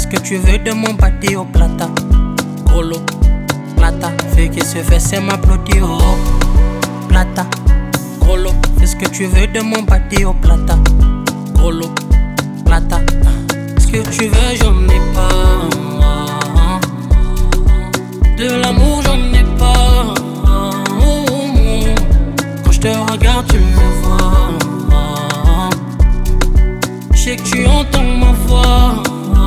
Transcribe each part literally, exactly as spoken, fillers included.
que tu veux de mon bâti au plata. Colo, plata, fais que ce fait c'est m'applaudir. Oh, plata, colo, fais ce que tu veux de mon bâti au plata. Colo, plata, ce que tu veux j'en ai pas. De l'amour j'en ai pas. Quand je te regarde tu me vois. Je sais que tu entends ma voix.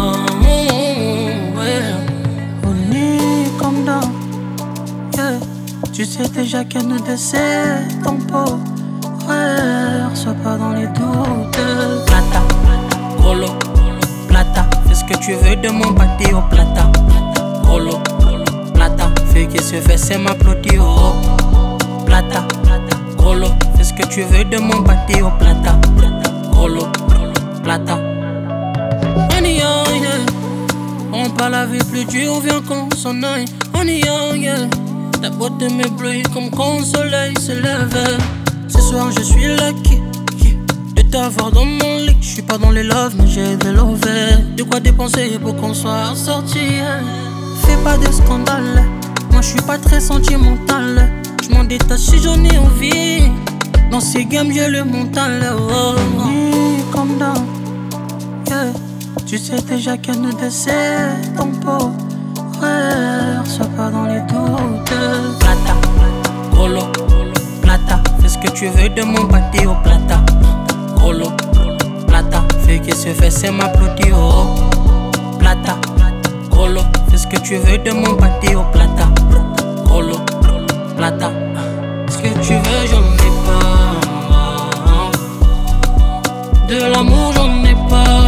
On est comme dans, yeah. Tu sais déjà que nous deux c'est ton pot. Ouais, reçois pas dans les doutes. Plata, colo, plata, fais ce que tu veux de mon bâti au plata. Colo, plata, fais que ce fait c'est m'applaudir. Oh, plata, colo, fais ce que tu veux de mon bâti au plata. Colo, plata. On y est, yeah. On parle la vie plus dure, on vient qu'on s'en aille. On y est, yeah. Ta beauté m'éblouit comme quand le soleil se lève. Ce soir je suis lucky de t'avoir dans mon lit. Je suis pas dans les loves mais j'ai de l'over. De quoi dépenser pour qu'on soit sortis. Fais pas de scandale, moi je suis pas très sentimental. Je m'en détache si j'en ai envie. Dans ces games j'ai le mental. Oh, oh. Comme dans, yeah. Tu sais déjà que nous deux c'est ton pot. Ouais, reçois pas dans les doutes. Plata, colo, plata, fais ce que tu veux de mon bâti au plata. Colo, plata, fais que ce fait c'est m'applaudir. Oh, plata, colo, fais ce que tu veux de mon bâti au plata. Colo, plata, ce que tu veux j'en ai pas. De l'amour j'en ai pas.